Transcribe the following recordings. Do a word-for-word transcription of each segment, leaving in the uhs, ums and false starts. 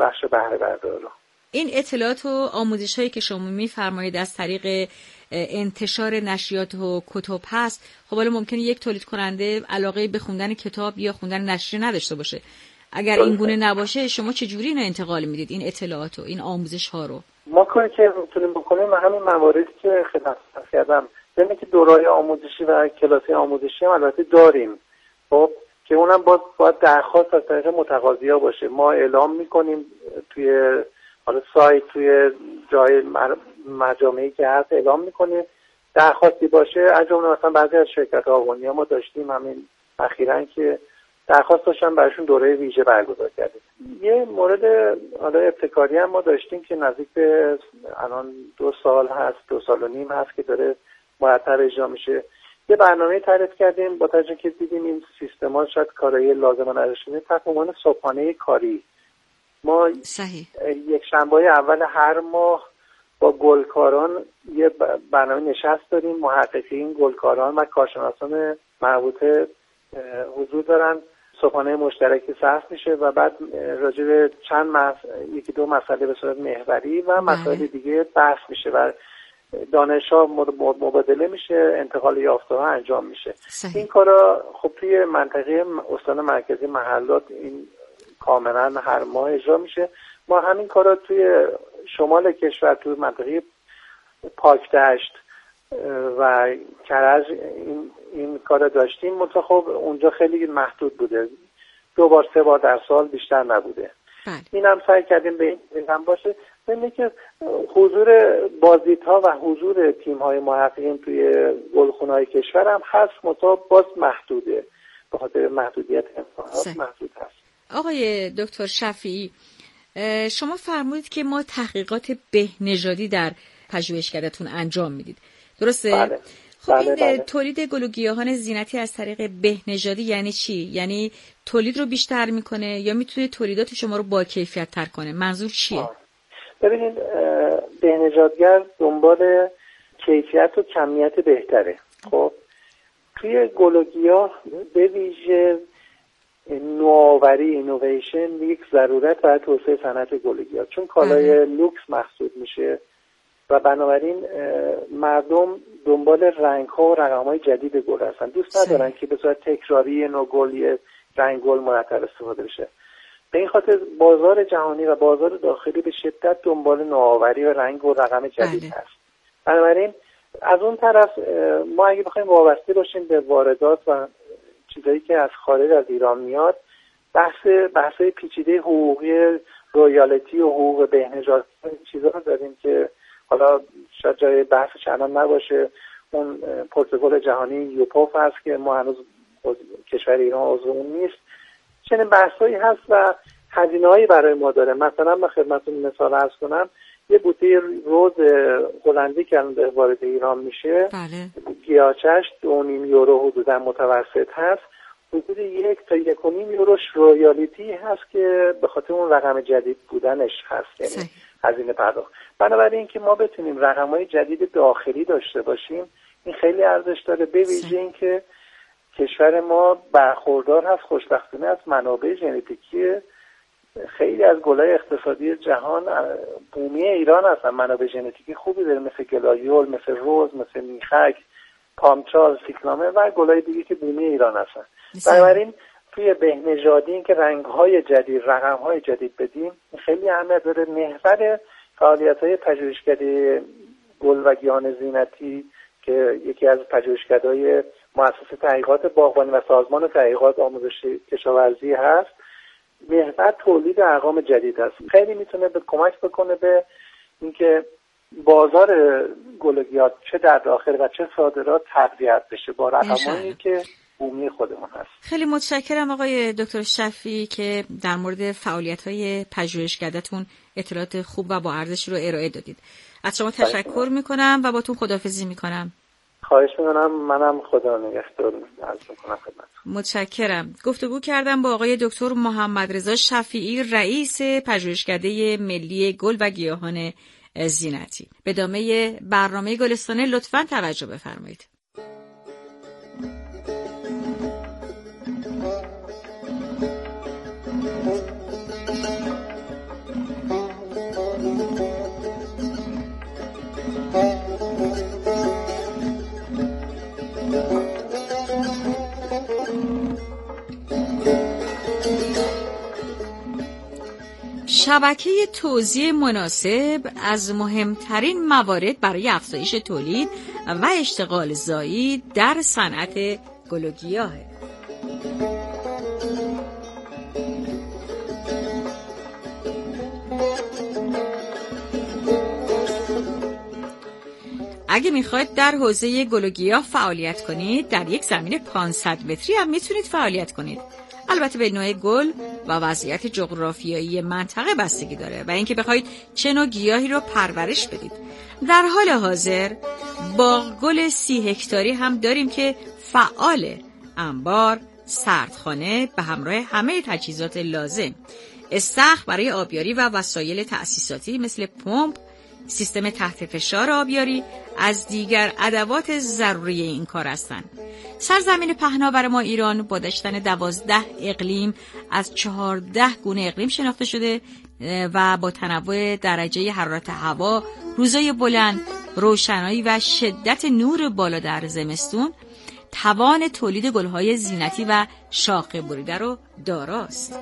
بخش بهره بردار رو. این اطلاعات و آموزش‌هایی که شما می‌فرمایید از طریق انتشار نشریات و کتب هست، خب حالا ممکنه یک تولید کننده علاقه به خوندن کتاب یا خوندن نشریه نداشته باشه. اگر این گونه نباشه شما چجوری اینو انتقال میدید این اطلاعات و این آموزش‌ها رو؟ ما کاری که میتونیم بکنیم همین مواردی که خدمت کردم، یعنی که دوره‌های آموزشی و کلاسی آموزشی هم البته داریم، خب که اونم باید, باید درخواست از طریق متقاضی‌ها باشه. ما اعلام میکنیم توی حالا سایت، توی جای مجامعی که هست اعلام میکنیم درخواستی باشه. از جمله مثلا بعضی از شرکت آقونیا ما داشتیم همین اخیراً که درخواست داشتن براشون دوره ویژه برگزار کردیم. یه مورد حالا ابتکاری هم ما داشتیم که نزدیک به الان دو سال هست، دو سال و نیم هست که داره مرتب اجرا میشه. یه برنامه تعریف کردیم با توجه که دیدیم این سیستما شاید کارایی لازمه نداشتیم، تحت عنوان صبحانه کاری. ما صحیح. یک شنبه اول هر ماه با گلکاران یه برنامه نشست داریم. محققین، گلکاران و کارشناسان مربوطه حضور دارن. صبحانه مشترکی صرف میشه و بعد راجع به چند مس... یکی دو مسئله به صورت محوری و مسائل دیگه بحث میشه و دانش‌ها مبادله میشه، انتقال یافته‌ها انجام میشه. صحیح. این کارا خب توی منطقه استان مرکزی محلات این کاملا هر ماه اجرا میشه. ما همین کارا توی شمال کشور توی منطقه پاکدشت و کرج این این کارا داشتیم، منتها خب اونجا خیلی محدود بوده، دو بار سه بار در سال بیشتر نبوده. بله. این هم سعی کردیم به این هم باشه. ببینید که حضور بازدیدها و حضور تیم‌های محققین توی گلخونه‌های کشور هم هست، منتها باز محدوده، به خاطر محدودیت امکانات محدود هست. آقای دکتر شفیعی، شما فرمودید که ما تحقیقات بهنژادی در پژوهشگاهتون انجام میدید، درسته؟ بله. خب بله این بله. تولید گل و گیاهان زینتی از طریق بهنژادی یعنی چی؟ یعنی تولید رو بیشتر میکنه یا میتونه تولیدات شما رو با کیفیت تر کنه؟ منظور چیه؟ آه. ببینید بهنژادگر دنبال کیفیت و کمیت بهتره. خب توی گل و گیاه به ویژه نوآوری، اینویشن یک ضرورت برای توسعه صنعت گل و گیاه، چون کالای لوکس محسوب میشه و بنابراین مردم دنبال رنگ‌ها و رقم‌های جدید گل هستن. دوست ندارن که به صورت تکراری نوع گل رنگ گل مرتب استفاده بشه. به این خاطر بازار جهانی و بازار داخلی به شدت دنبال نوآوری و رنگ و رقم جدید بله. هست. بنابراین از اون طرف ما اگه بخوایم وابسته باشیم به واردات و چیزایی که از خارج از ایران میاد، بحث بحثای پیچیده حقوقی، رویالتی و حقوق بهنژاد چیزا رو داریم که حالا شاید جای بحثش الان نباشه. اون پروتکل جهانی یوپوف هست که ما هنوز کشور ایران عضو اون نیست. چنین بحثایی هست و هزینه‌هایی برای ما داره. مثلا من خدمتتون مثال عرض کنم، یه بوته روز هلندی که الان وارد ایران میشه، بله. گیاهچش دو نیم یورو حدودا متوسط هست، حدود یک تا یک و نیم یوروش رویالیتی هست که به خاطر اون رقم جدید بودنش هست، یعنی هزینه پرداخت. بنابراین که ما بتونیم رقم‌های جدید داخلی داشته باشیم این خیلی ارزش داره، به ویژه اینکه کشور ما برخوردار هست خوشبختانه از منابع ژنتیکی خیلی از گلای اقتصادی جهان. بومی ایران هستن، منابع ژنتیکی خوبی داره، مثل گلایول، مثل روز، مثل میخک، پامچال، سیکلامه و گلای دیگه که بومی ایران هستن. بنابراین توی بهنژادی این که رنگ‌های جدید، رقم‌های جدید بدیم خیلی اهمیت داره. محور فعالیت‌های پژوهشکده گل و گیاهان زینتی که یکی از پژوهشکده‌های مؤسسه تحقیقات باغبانی و سازمان تحقیقات آموزش کشاورزی هست، محور تولید ارقام جدید است. خیلی میتونه به کمک بکنه به اینکه بازار گل و گیاه چه در داخل و چه صادرات تقویت بشه با رقمایی که بومی خودمون هست. خیلی متشکرم آقای دکتر شفیعی که در مورد فعالیت‌های پژوهشکده‌تون اطلاعات خوب و با ارزش رو ارائه دادید. از شما تشکر میکنم و باتون خداحافظی میکنم. خواهش میکنم. منم خدا نگهدار عرض میکنم خدمت. متشکرم. گفتگو کردم با آقای دکتر محمد رضا شفیعی، رئیس پژوهشکده ملی گل و گیاهان زینتی. به ادامه برنامه گلستانه لطفاً توجه بفرمایید. شبکه توزیع مناسب از مهمترین موارد برای افزایش تولید و اشتغال زایی در صنعت گل و گیاهه. اگه میخواید در حوزه گل و گیاه فعالیت کنید، در یک زمین پانصد متری هم میتونید فعالیت کنید. البته به نوع گل و وضعیت جغرافیایی منطقه بستگی داره و اینکه بخواید چه نوع گیاهی رو پرورش بدید. در حال حاضر باغ گل سی هکتاری هم داریم که فعال، انبار، سردخانه به همراه همه تجهیزات لازم، استخر برای آبیاری و وسایل تأسیساتی مثل پمپ، سیستم تحت فشار آبیاری از دیگر ادوات ضروری این کار هستند. سرزمین پهناور ما ایران با داشتن دوازده اقلیم از چهارده گونه اقلیم شناخته شده و با تنوع درجه حرارت هوا، روزای بلند، روشنایی و شدت نور بالا در زمستون توان تولید گل‌های زینتی و شاخه بریده رو داراست.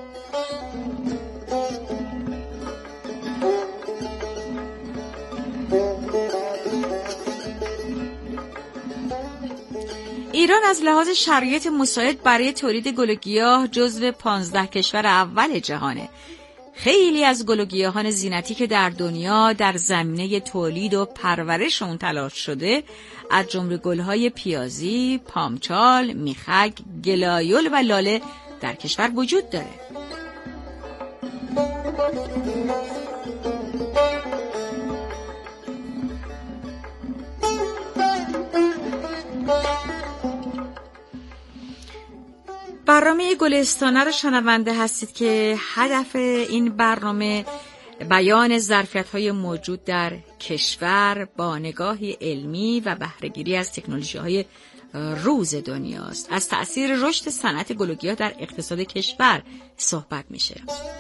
ایران از لحاظ شرایط مساعد برای تولید گل و گیاه جزو پانزده کشور اول جهانه. خیلی از گل و گیاهان زینتی که در دنیا در زمینه تولید و پرورش اون تلاش شده، از جمله گل‌های پیازی، پامچال، میخک، گلایول و لاله در کشور وجود داره. برنامه گلستانه رو شنونده هستید که هدف این برنامه بیان ظرفیت‌های موجود در کشور با نگاهی علمی و بهره‌گیری از تکنولوژی‌های روز دنیاست. از تأثیر رشد صنعت گل و گیاه در اقتصاد کشور صحبت میشه.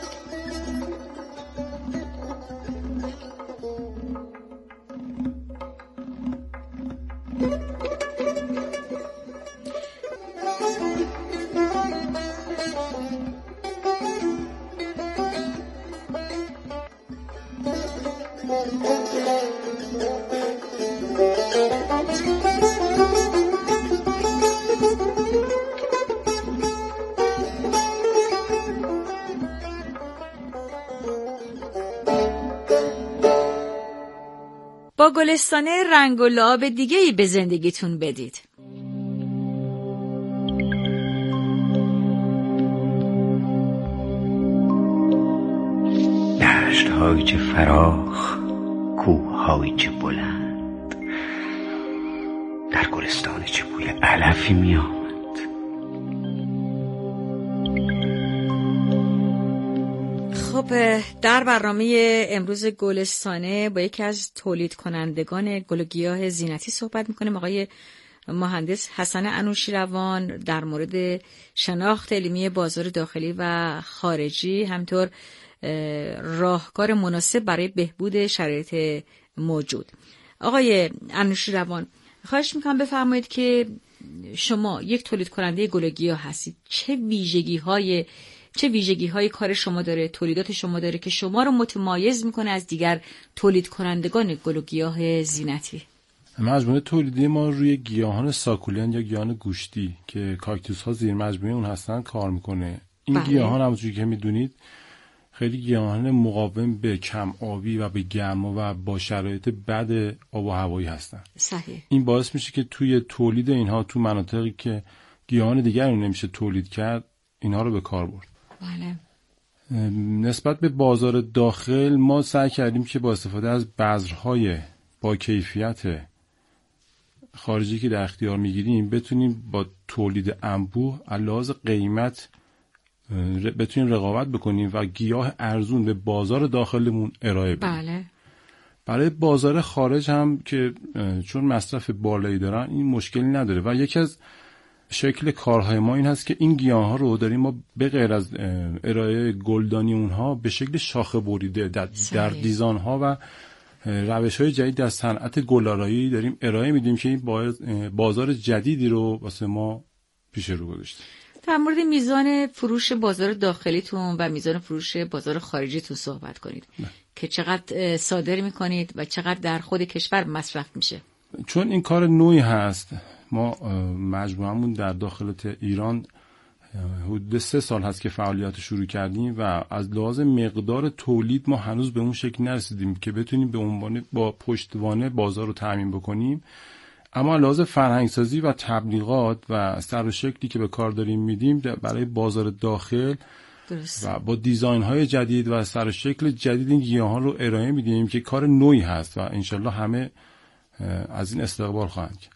با گلستانه رنگ و لعاب دیگه‌ای به زندگیتون بدید. دشت‌هایی چه فراخ، کوه‌هایی چه بلند، در گلستان چه بوی علفی می آمد. خب در برنامه امروز گلستانه با یکی از تولید کنندگان گل و گیاه زینتی صحبت میکنیم، آقای مهندس حسن انوشیروان، در مورد شناخت علمی بازار داخلی و خارجی، همطور راهکار مناسب برای بهبود شرایط موجود. آقای انوشیروان، خواهش میکنم بفرمایید که شما یک تولید کننده گل و گیاه هستید، چه ویژگی های چه ویژگی های کار شما داره، تولیدات شما داره که شما رو متمایز میکنه از دیگر تولید کنندگان گل و گیاه زینتی؟ مجموعه تولیدی ما روی گیاهان ساکولن یا گیاهان گوشتی که کاکتوس ها زیر مجموعه اون هستن کار میکنه. این بله. گیاهان همونجوری که میدونید خیلی گیاهان مقاوم به کم آبی و به گرما و با شرایط بد آب و هوایی هستن. صحیح. این باعث میشه که توی تولید اینها تو مناطقی که گیاهان دیگر رو نمیشه تولید کرد اینها رو به کار برد. بله. نسبت به بازار داخل ما سعی کردیم که با استفاده از بذرهای با کیفیت خارجی که در اختیار میگیریم بتونیم با تولید انبوه علاوه قیمت بتونیم رقابت بکنیم و گیاه ارزون به بازار داخلمون ارائه بدیم. بله. برای بازار خارج هم که چون مصرف بالایی دارن این مشکلی نداره و یکی از شکل کارهای ما این هست که این گیاها رو داریم ما به غیر از ارائه گلدانی اونها به شکل شاخه بریده در, در دیزاین ها و روش های جدید در صنعت گل‌آرایی داریم ارائه میدیم که این بازار جدیدی رو واسه ما پیش رو گذاشته. در مورد میزان فروش بازار داخلیتون و میزان فروش بازار خارجیتون صحبت کنید نه. که چقدر صادر میکنید و چقدر در خود کشور مصرف میشه. چون این کار نوعی هست، ما مجموعمون در داخل ایران حدود سه سال هست که فعالیت شروع کردیم و از لحاظ مقدار تولید ما هنوز به اون شکل نرسیدیم که بتونیم به عنوان با پشتوانه بازار رو تامین بکنیم. اما لحاظ فرهنگسازی و تبلیغات و سر و شکلی که به کار داریم میدیم برای بازار داخل درست. و با دیزاین های جدید و سر و شکل جدید این گیاهان رو ارائه میدیم که کار نوعی هست و انشالله همه از این استقبال خواهند کرد.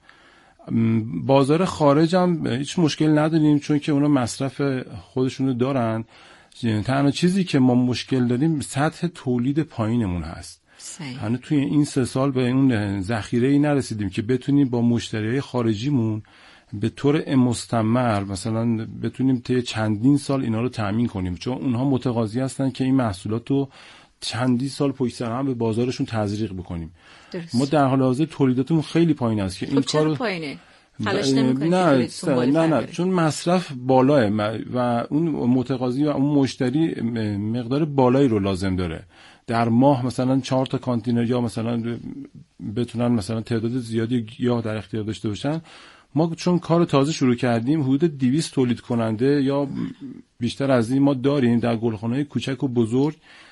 بازار خارج هم هیچ مشکل نداریم چون که اونا مصرف خودشونو دارن. تنها چیزی که ما مشکل داریم سطح تولید پایینمون هست. هنوز توی این سه سال به اون ذخیره‌ای نرسیدیم که بتونیم با مشتریای خارجیمون به طور مستمر مثلا بتونیم طی چندین سال اینا رو تامین کنیم، چون اونها متقاضی هستن که این محصولات رو چندین سال پشت سر هم به بازارشون تزریق بکنیم. درست. ما در حال حاضر تولیداتمون خیلی پایین است که این خب کارو پایینه تلاش نمی‌کنید نه نه نه, نه چون مصرف بالاه و اون متقاضی و اون مشتری مقدار بالایی رو لازم داره. در ماه مثلا چهار تا کانتینر یا مثلا بتونن مثلا تعداد زیادی گیاه در اختیار داشته باشن. ما چون کار تازه شروع کردیم حدود دویست تولید کننده یا بیشتر از این ما داریم در گلخانه‌های کوچک و بزرگ.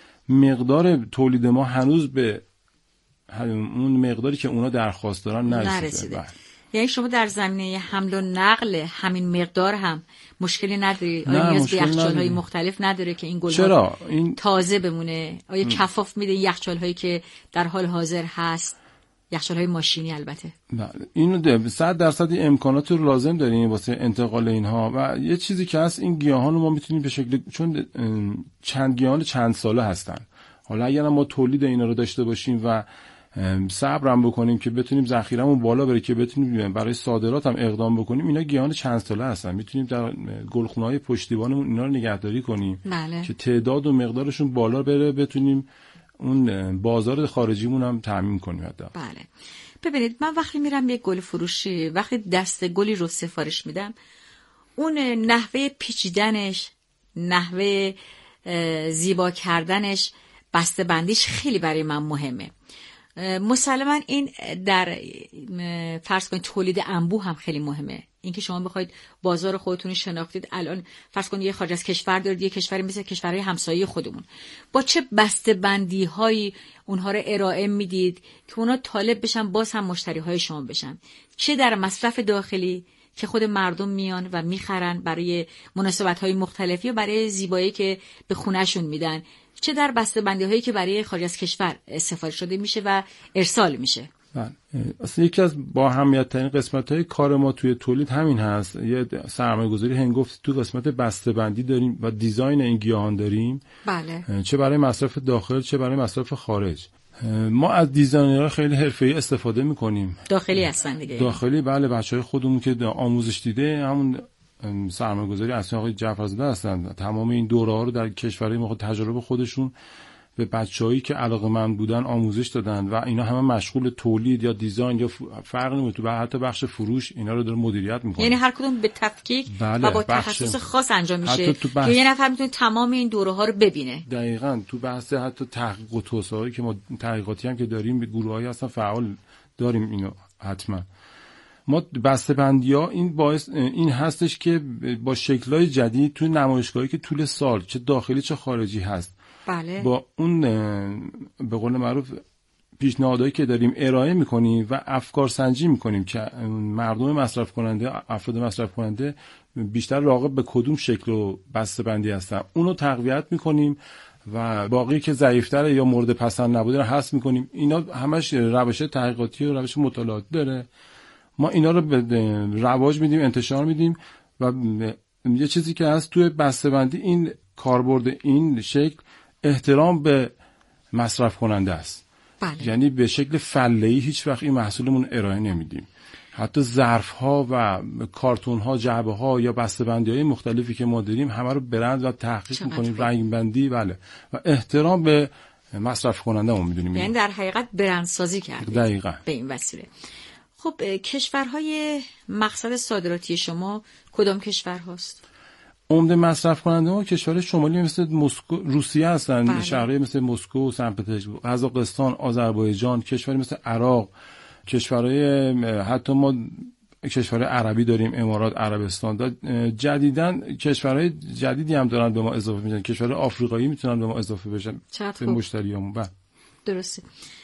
مقدار تولید ما هنوز به اون مقداری که اونا درخواست دارن نرسیده, نرسیده. یعنی شما در زمینه حمل و نقل همین مقدار هم مشکلی نداری؟ آیا نیاز به یخچال‌های مختلف نداره که این گل‌ها این... تازه بمونه؟ آیا م. کفاف میده یخچال‌هایی که در حال حاضر هست؟ یخچال‌های ماشینی البته. بله اینو صد درصد امکانات رو لازم داریم واسه انتقال اینها. و یه چیزی که هست این گیاهان رو ما میتونیم به شکل چون چند گیاهان چند ساله هستن. حالا اگر ما تولید اینا رو داشته باشیم و صبرم بکنیم که بتونیم ذخیره‌مون بالا بره که بتونیم برای صادرات هم اقدام بکنیم، اینا گیاهان چند ساله هستن. میتونیم در گلخونه‌های پشتیبانمون اینا رو نگهداری کنیم بله. که تعداد و مقدارشون بالا بره، بتونیم اون بازار خارجیمون هم تامین کنیم. بله ببینید، من وقتی میرم یک گل فروشی، وقتی دسته گلی رو سفارش میدم، اون نحوه پیچیدنش، نحوه زیبا کردنش، بسته بندیش خیلی برای من مهمه. مسلما این در فرض کنید تولید انبوه هم خیلی مهمه. اینکه شما بخواید بازار خودتون شناختید، الان فرض کنید یه خارج از کشور دارید، یه کشوری مثل کشورهای همسایه خودمون، با چه بسته بندی هایی اونها رو ارائه میدید که اونا طالب بشن، باز هم مشتری های شما بشن، چه در مصرف داخلی که خود مردم میان و میخرن برای مناسبت های مختلفی و برای زیبایی که به خونهشون میدن، چه در بسته بندی هایی که برای خارج از کشور سفارش شده میشه و ارسال میشه. اصلا یکی از با اهمیت ترین قسمت های کار ما توی تولید همین هست. یه سرمایه گذاری هنگفت تو قسمت بسته بندی داریم و دیزاین این گیاهان داریم. بله. چه برای مصرف داخل چه برای مصرف خارج. ما از دیزاینرها خیلی حرفه‌ای استفاده میکنیم. داخلی هستن دیگه. داخلی بله، بچهای خودمون که آموزش دیده همون سرمایه گذاری اصلا آقای جعفرزاده هستن. تمام این دوره ها رو در کشورهای ما تجربه خودشون به بچه‌هایی که علاقه‌مند بودن آموزش دادن و اینا همه مشغول تولید یا دیزاین یا فرق نمی‌کنه، تو حتی بخش فروش اینا رو داره مدیریت می‌کنه. یعنی هر کدوم به تفکیک بله، و با تخصص خاص انجام میشه که یه نفر میتونه تمام این دوره‌ها رو ببینه. دقیقاً تو بحث حتی تحقیق و توسعه‌ای که ما تحقیقاتی هم که داریم، به گروه‌هایی هستن فعال داریم اینو حتما. ما بسته‌بندی‌ها این باعث این هستش که با شکل‌های جدید تو نمایشگاهی که طول سال چه داخلی چه خارجی هست، بله. با اون به قول معروف پیشنهادایی که داریم ارائه میکنیم و افکار سنجی میکنیم که مردم مصرف کننده، افراد مصرف کننده بیشتر راغب به کدوم شکل و بسته‌بندی هستن، اونو تقویت میکنیم و باقی که ضعیف‌تره یا مورد پسند نبوده رو حذف میکنیم. اینا همش روش تحقیقاتی و روش مطالعاتی داره. ما اینا رو به رواج میدیم، انتشار میدیم و یه چیزی که هست توی بسته‌بندی، این کاربرد این شکل احترام به مصرف کننده است. بله. یعنی به شکل فله‌ای هیچ وقت این محصولمون ارائه نمیدیم. حتی ظرف‌ها و کارتون‌ها، جعبه‌ها یا بسته‌بندی‌های مختلفی که ما داریم همه رو برند و تحقیق می‌کنیم، رنگ‌بندی بله و احترام به مصرف کننده‌مون می‌دونیم. یعنی در حقیقت برندسازی کردید. دقیقاً. به این وسیله. خب کشورهای مقصد صادراتی شما کدام کشور هست؟ عمده مصرف کننده ها کشور شمالی مثل مسکو، روسیه هستن، بله. شهرهای مثل مسکو، سن پترزبورگ، قزاقستان، آذربایجان، کشوری مثل عراق، کشورهای حتی ما کشورهای عربی داریم، امارات، عربستان. جدیداً کشورهای جدیدی هم دارن به ما اضافه میشن، کشورهای آفریقایی میتونن به ما اضافه بشن به مشتریامون. بله درسته.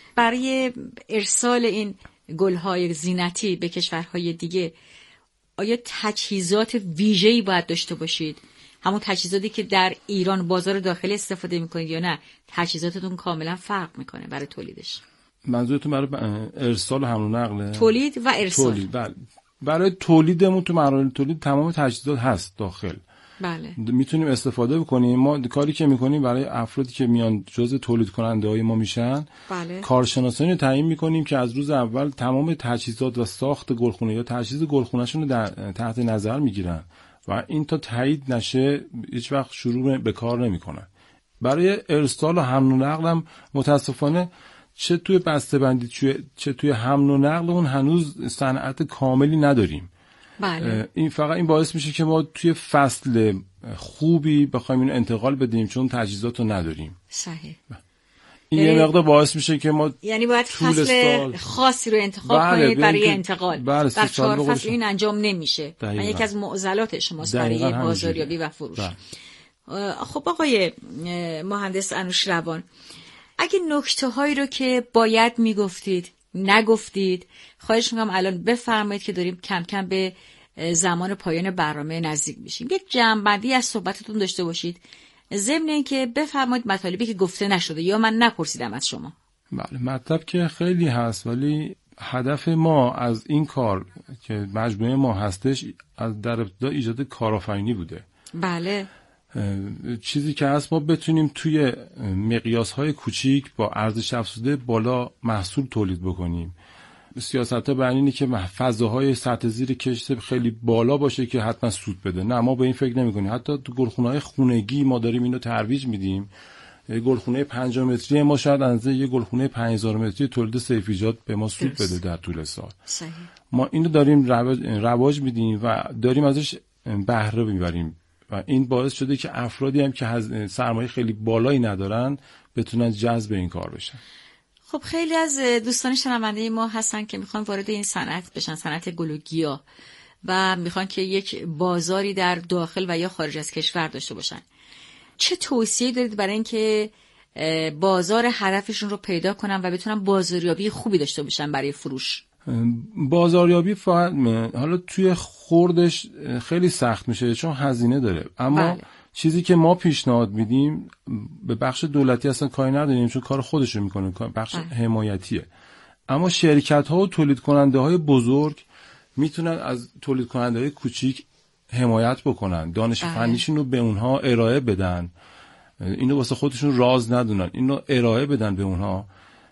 برای ارسال این گل‌های زینتی به کشورهای دیگه آیا تجهیزات ویژه‌ای باید داشته باشید؟ همون تجهیزاتی که در ایران بازار داخلی استفاده میکنید یا نه تجهیزاتتون کاملا فرق میکنه برای تولیدش؟ منظورتون برای ارسال و حمل و نقله؟ تولید و ارسال. تولید. بله. برای تولیدمون تو مراحل تولید تمام تجهیزات هست داخل. بله. میتونیم استفاده بکنیم. ما کاری که میکنیم برای افرادی که میان جزء تولید کننده های ما میشن، بله. کارشناسانی رو تعیین میکنیم که از روز اول تمام تجهیزات و ساخت گلخونه یا تجهیز گلخونه‌شون رو تحت نظر میگیرن و این تا تایید نشه هیچ وقت شروع به کار نمیکنن. برای ارسال و حمل و نقل هم متاسفانه چه توی بسته‌بندی چه توی حمل و نقل اون هنوز صنعت کاملی نداریم. بله. این فقط این باعث میشه که ما توی فصل خوبی بخوایم اینو انتقال بدیم چون تجهیزات رو نداریم. صحیح. این یه مقدار باعث میشه که ما یعنی باید فصل خاصی رو انتخاب بله کنید برای انتقال. بله در چهار فصل این انجام نمیشه. دقیقا. من یکی از معضلات شماست برای بازاریابی و فروش. بله. خب آقای مهندس انوشیروان، اگه نکته هایی رو که باید میگفتید نگفتید خواهش میکنم الان بفرمایید که داریم کم کم به زمان پایان برنامه نزدیک میشیم. یک جمع‌بندی از صحبتتون داشته باشید ضمن اینکه بفرمایید مطالبی که گفته نشده یا من نپرسیدم از شما. بله، مطلب که خیلی هست ولی هدف ما از این کار که مجموعه ما هستش از در ابتدا ایجاد کارآفرینی بوده. بله. چیزی که هست ما بتونیم توی مقیاس‌های کوچیک با ارزش افزوده بالا محصول تولید بکنیم. سیاست‌ها بر اینه که فضاهای سطح زیر کشت خیلی بالا باشه که حتما سود بده. نه، ما به این فکر نمی‌کنیم. حتی تو گلخونه‌های خونگی ما داریم اینو ترویج میدیم. یه گلخونه پنجاه متری ما شاید اندازه یه گلخونه پنج هزار متری تولید سیفیجات به ما سود بده در طول سال. صحیح. ما اینو داریم رواج, رواج میدیم و داریم ازش بهره میبریم و این باعث شده که افرادی هم که سرمایه خیلی بالایی ندارن بتونن جذب این کار بشن. خب خیلی از دوستان شنونده ما هستن که میخوان وارد این صنعت بشن، صنعت گل و گیاه، و میخوان که یک بازاری در داخل و یا خارج از کشور داشته باشن. چه توصیه دارید برای اینکه بازار هدفشون رو پیدا کنن و بتونن بازاریابی خوبی داشته باشن برای فروش؟ بازاریابی فقط حالا توی خوردش خیلی سخت میشه چون هزینه داره، اما بله. چیزی که ما پیشنهاد میدیم به بخش دولتی اصلا کاری نداریم چون کار خودشو میکنه، بخش بله. حمایتیه. اما شرکت ها و تولید کننده های بزرگ میتونن از تولید کننده های کوچیک حمایت بکنن، دانش بله. فنیشون رو به اونها ارائه بدن، اینو واسه خودشون راز ندونن، اینو ارائه بدن به اونها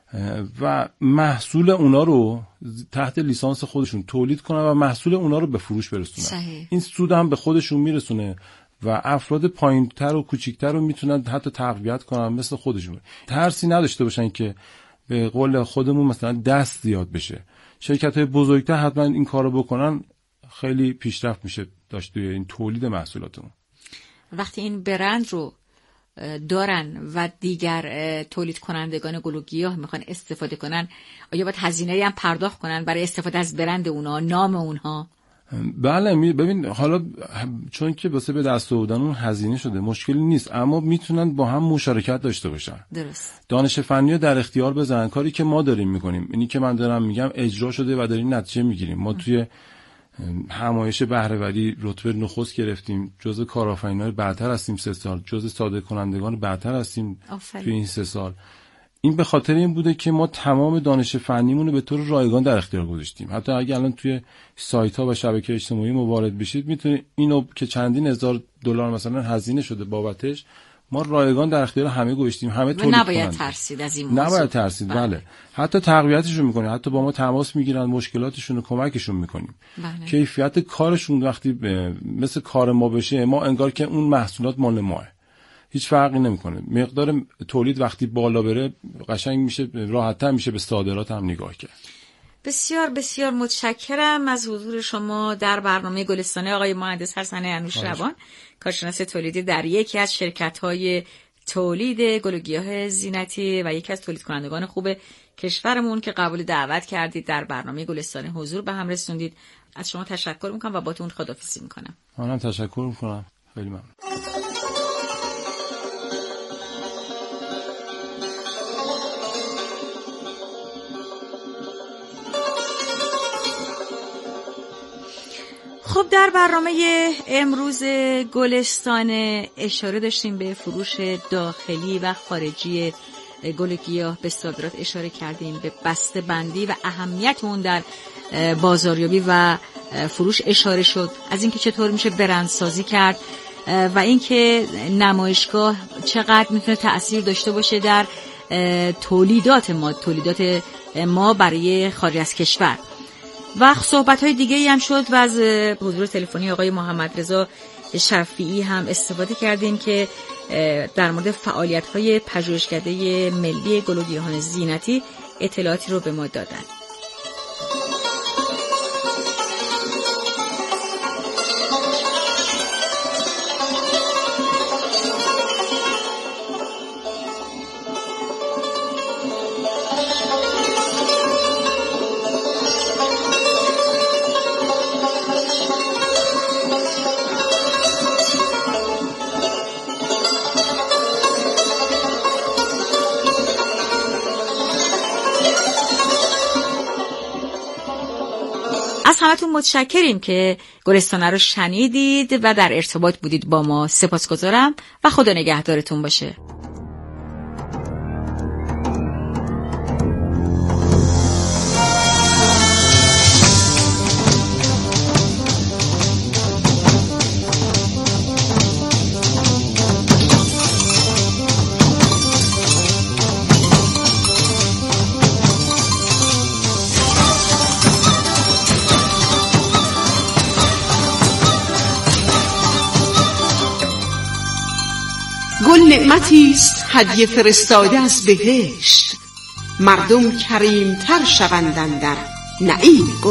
و محصول اونا رو تحت لیسانس خودشون تولید کنن و محصول اونا رو به فروش برسونن. صحیح. این سود هم به خودشون میرسونه و افراد پایین‌تر و کوچیک‌تر رو میتونن حتی تقویت کنن مثل خودشون. ترسی نداشته باشن که به قول خودمون مثلا دست زیاد بشه. شرکت‌های بزرگتر حتما این کارو بکنن خیلی پیشرفت میشه داشت توی این تولید محصولاتمون. وقتی این برند رو دارن و دیگر تولید کنندگان گل و گیاه میخوان استفاده کنن، آیا باید هزینه‌ای هم پرداخت کنن برای استفاده از برند اونها، نام اونها؟ بله، ببین حالا چون که واسه به دست آوردن اون هزینه شده مشکلی نیست، اما میتونن با هم مشارکت داشته باشن. درست. دانش فنی رو در اختیار بذارن. کاری که ما داریم میکنیم اینی که من دارم میگم اجرا شده و داریم نتیجه میگیریم. ما توی همایش بهره‌وری رتبه نخست گرفتیم، جزء کارآفرینان برتر هستیم سه سال، جزء صادر کنندگان برتر هستیم توی این سه سال. این به خاطر این بوده که ما تمام دانش فنیمون رو به طور رایگان در اختیار گذاشتیم. حتی اگه الان توی سایت‌ها و شبکه اجتماعی وارد بشید میتونید اینو که چندین هزار دلار مثلا هزینه شده بابتش، ما رایگان در اختیار همه گذاشتیم، همه تولید کنند. نباید ترسید از این موضوع. نباید ترسید. بله. بله. حتی تقویتشون میکنیم، حتی با ما تماس میگیرن، مشکلاتشون رو کمکشون میکنیم. بله. کیفیت کارشون وقتی مثل کار ما بشه، ما انگار که اون محصولات مال ماه. هیچ فرقی نمیکنه. مقدار تولید وقتی بالا بره قشنگ میشه، راحت‌تر میشه به صادرات هم نگاه کرد. بسیار بسیار متشکرم از حضور شما در برنامه گلستان آقای مهندس حسن انوشیروان، کارشناس تولیدی در یکی از شرکت‌های تولید گل و گیاه زینتی و یکی از تولید کنندگان خوب کشورمون که قبول دعوت کردید در برنامه گلستان حضور به هم رسوندید. از شما تشکر میکنم و باتون خداحافظی میکنم. منم تشکر میکنم. خیلی ممنون. خب در برنامه امروز گلستان اشاره داشتیم به فروش داخلی و خارجی گل و گیاه، به صادرات اشاره کردیم، به بسته بندی و اهمیت اون در بازاریابی و فروش اشاره شد، از اینکه چطور میشه برندسازی کرد و اینکه نمایشگاه چقدر میتونه تأثیر داشته باشه در تولیدات ما تولیدات ما برای خارج از کشور. و صحبت‌های دیگه‌ای هم شد و از حضور تلفنی آقای محمد رضا شفیعی هم استفاده کردیم که در مورد فعالیت‌های پژوهشکده ملی گل و گیاهان زینتی اطلاعاتی رو به ما دادن. از همتون متشکریم که گلستانه رو شنیدید و در ارتباط بودید با ما. سپاسگزارم و خدا نگهدارتون باشه. گل نعمتی است هدیه فرستاده از بهشت، مردم کریم‌تر شوند اندر نعیم گل.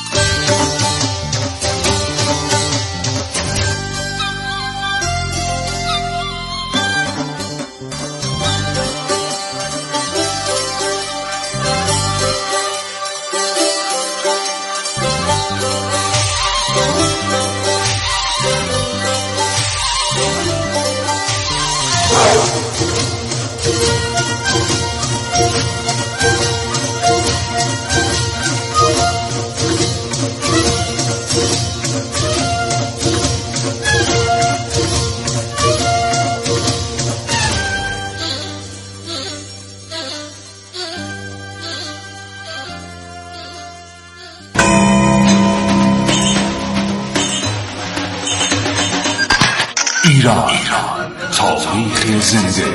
ایران، تاریخ زنده.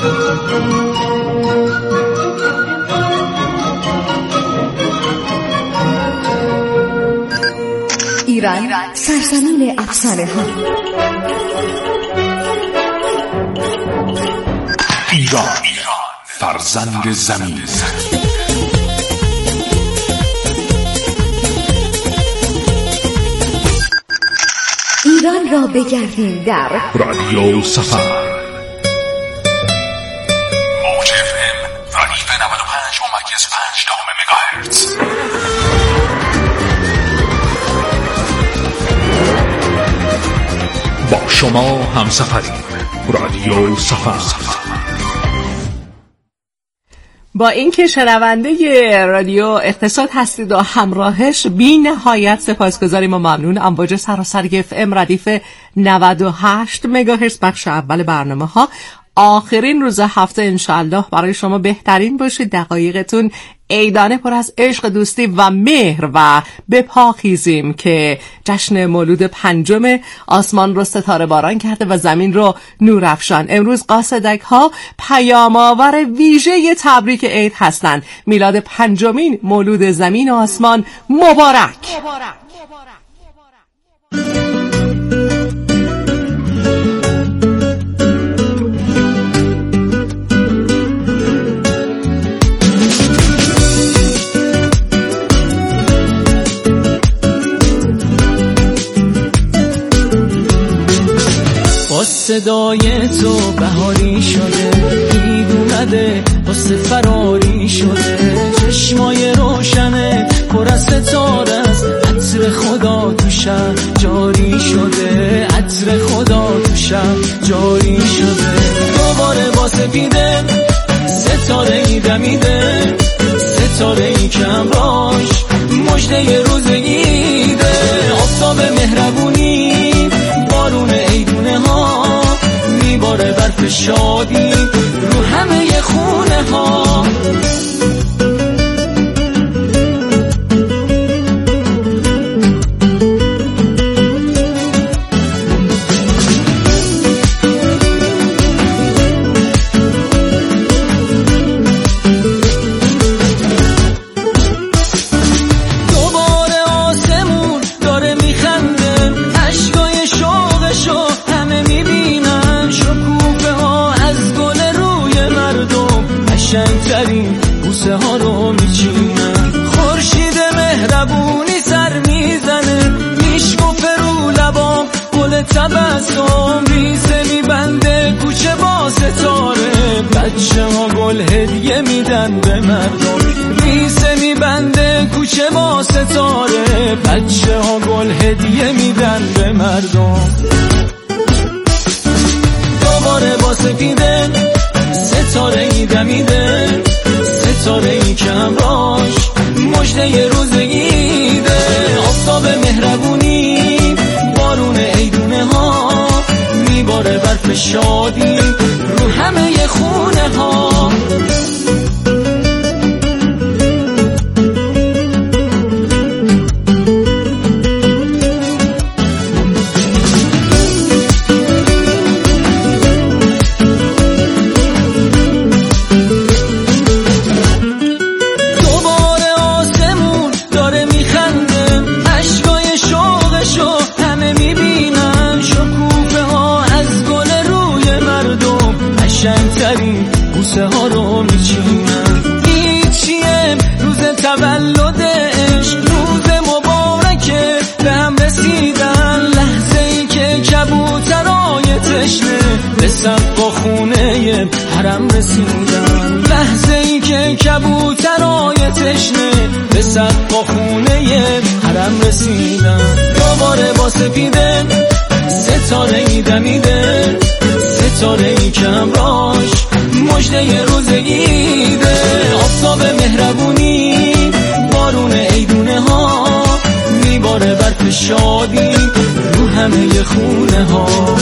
ایران، سرزمین افسانه ها. ایران، فرزند زمین. ایران را بگردیم در رادیو سفر. موج اف ام ردیف نود و پنج ممیز پنج دهم مگاهرتز. با شما همسفریم. رادیو سفر. با اینکه شنونده رادیو اقتصاد هستید و همراهش، بی نهایت سپاسگزاریم و ممنون. امواج سراسری اف ام ردیف نود و هشت مگاهرتز بخش اول برنامه ها. آخرین روز هفته انشالله برای شما بهترین باشه. دقایقتون عیدانه پر از عشق، دوستی و مهر و بپاخیزیم که جشن مولود پنجم آسمان رو ستاره باران کرده و زمین رو نور افشان. امروز قاصدک ها پیام آور ویژه تبریک عید هستند. میلاد پنجمین مولود زمین و آسمان مبارک. صدای تو بهاری شده، عید اومده واسه فراری شده، چشمای روشنه پر از ستاره است، عطر خدا تو شهر جاری شده، عطر خدا تو شهر جاری شده. دوباره با سپیده ستاره ای دمیده، ستاره ای که همراهش مژده روز عیده، آفتاب مهربونی بارون عیدونه ها میباره برف شادی رو همه خونه ها. بوسه ها رو میچینن، خورشید مهربونی سر میزنه، میشکوفه رو لبام گل تبسم، ریسه میبنده کوچه با ستاره، بچه ها گل هدیه میدن به مردم، ریسه میبنده کوچه با ستاره، بچه ها گل هدیه میدن به مردم. دوباره با سپیده ستاره ای دمیده، ستاره ای که همراهش مژده روز عیده، آفتاب مهربونی بارون عیدونه ها میباره برف شادی رو همه خونه ها. بوسه ها رو میچینن، هیچیه روز تولدش، روز مبارکه به هم رسیدن، لحظه ای که کبوترای تشنه به سقف خونه حرم رسیدن، لحظه ای که کبوترای تشنه به سقف خونه حرم رسیدن. دوباره با سپیده ستاره ای دمیده، ستاره ای که همراهش مژده روز عیده، آفتاب مهربونی بارون عیدونه ها میباره برف شادی رو همه خونه ها.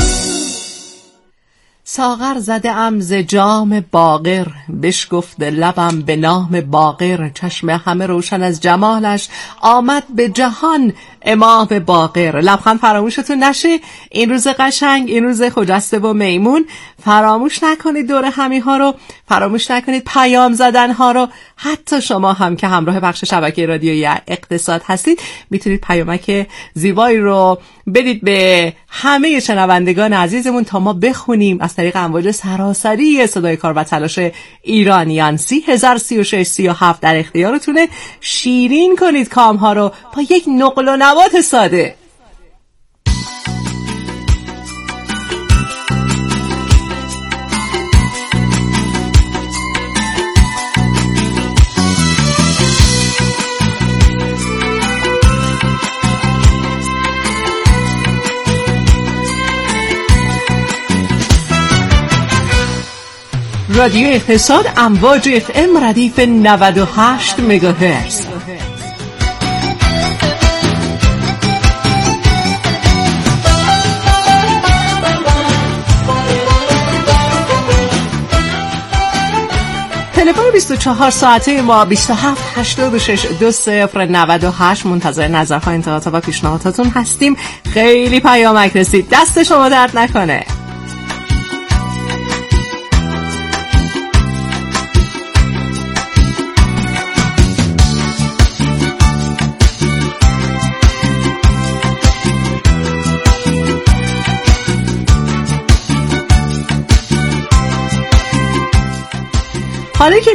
ساغر زده ام ز جام باقر، بشکفت لبم به نام باقر، چشم همه روشن از جمالش، آمد به جهان امام باقر. لبخند فراموشتون نشه. این روز قشنگ، این روز خجسته و میمون، فراموش نکنید دور همی ها رو، فراموش نکنید پیام زدن ها رو. حتی شما هم که همراه بخش شبکه رادیویی اقتصاد هستید میتونید پیامک زیبایی رو بدید به همه شنوندگان عزیزمون تا ما بخونیم از طریق امواج سراسری صدای کار و تلاش ایرانیان. سی هزار سی و شش سی و هفت در اختیارتونه. شیرین کنید کام ها رو با یک نقل و نبات ساده. رادیو اقتصاد، امواج اف ام ردیف نود و هشت مگاهرتز. تلفن بیست و چهار ساعته ما بیست و هفت هشتاد و شش دو صفر نود و هشت. منتظر نظرها، انتقادات و پیشنهاداتون هستیم. خیلی پیامک رسید، دست شما درد نکنه. حالا که